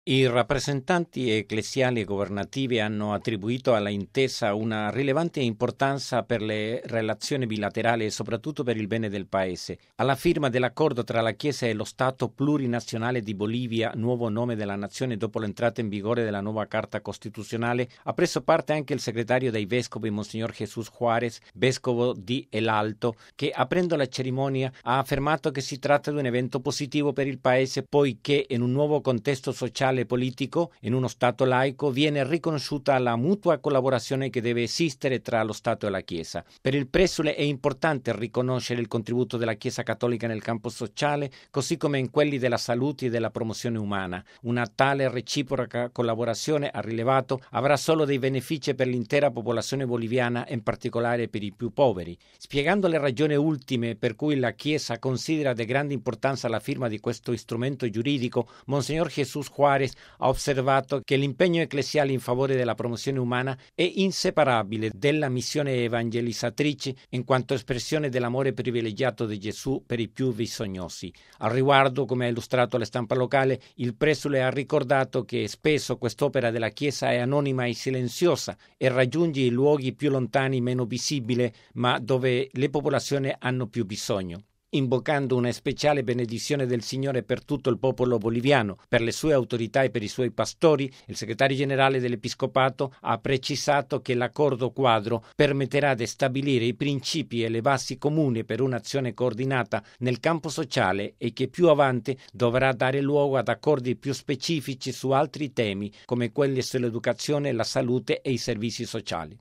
I rappresentanti ecclesiali e governativi hanno attribuito alla intesa una rilevante importanza per le relazioni bilaterali e soprattutto per il bene del Paese. Alla firma dell'accordo tra la Chiesa e lo Stato plurinazionale di Bolivia, nuovo nome della nazione dopo l'entrata in vigore della nuova Carta Costituzionale, ha preso parte anche il segretario dei Vescovi, Monsignor Jesús Juárez, vescovo di El Alto, che aprendo la cerimonia ha affermato che si tratta di un evento positivo per il Paese poiché in un nuovo contesto sociale e politico, in uno Stato laico, viene riconosciuta la mutua collaborazione che deve esistere tra lo Stato e la Chiesa. Per il presule è importante riconoscere il contributo della Chiesa cattolica nel campo sociale, così come in quelli della salute e della promozione umana. Una tale reciproca collaborazione, ha rilevato, avrà solo dei benefici per l'intera popolazione boliviana e in particolare per i più poveri. Spiegando le ragioni ultime per cui la Chiesa considera di grande importanza la firma di questo strumento giuridico, Monsignor Jesús Juárez ha osservato che l'impegno ecclesiale in favore della promozione umana è inseparabile della missione evangelizzatrice in quanto espressione dell'amore privilegiato di Gesù per i più bisognosi. Al riguardo, come ha illustrato la stampa locale, il presule ha ricordato che spesso quest'opera della Chiesa è anonima e silenziosa e raggiunge i luoghi più lontani, meno visibili, ma dove le popolazioni hanno più bisogno. Invocando una speciale benedizione del Signore per tutto il popolo boliviano, per le sue autorità e per i suoi pastori, il segretario generale dell'Episcopato ha precisato che l'accordo quadro permetterà di stabilire i principi e le basi comuni per un'azione coordinata nel campo sociale e che più avanti dovrà dare luogo ad accordi più specifici su altri temi come quelli sull'educazione, la salute e i servizi sociali.